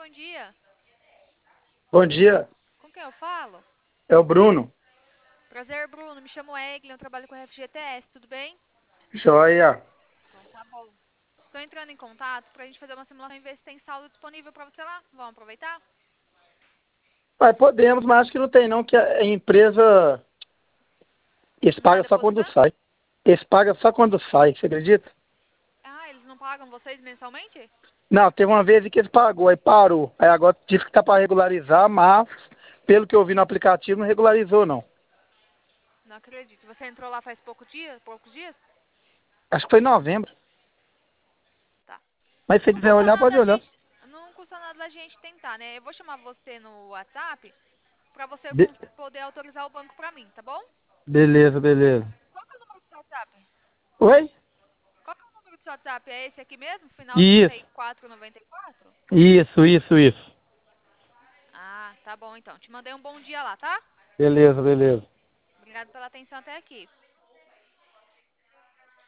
dia. Bom dia, Com quem eu falo? é o Bruno. Prazer, Bruno. Me chamo Eglin, eu trabalho com a FGTS, tudo bem? Joia. Então tá bom. Estou entrando em contato pra gente fazer uma simulação e ver se tem saldo disponível pra você lá. Vamos aproveitar? Mas podemos, mas acho que não tem não, que a empresa, eles Não tá pagam só quando depositando? sai. Eles pagam só quando sai, você acredita? Ah, eles não pagam vocês mensalmente? Não, teve uma vez que eles pagou, aí parou. Aí agora disse que tá para regularizar, mas pelo que eu vi no aplicativo não regularizou não. Não acredito. Você entrou lá faz poucos dias? Acho que foi em novembro. Tá. Mas se você Não quiser custa olhar, nada pode a olhar. gente, não custa nada a gente tentar, né? Eu vou chamar você no WhatsApp pra você Be- poder autorizar o banco pra mim, tá bom? beleza, beleza. Qual que é o número do seu WhatsApp? Oi? Qual que é o número do seu WhatsApp? É esse aqui mesmo? Final Isso, 3494? isso. Ah, tá bom então. Te mandei um bom dia lá, tá? Beleza, beleza. Obrigada pela atenção até aqui.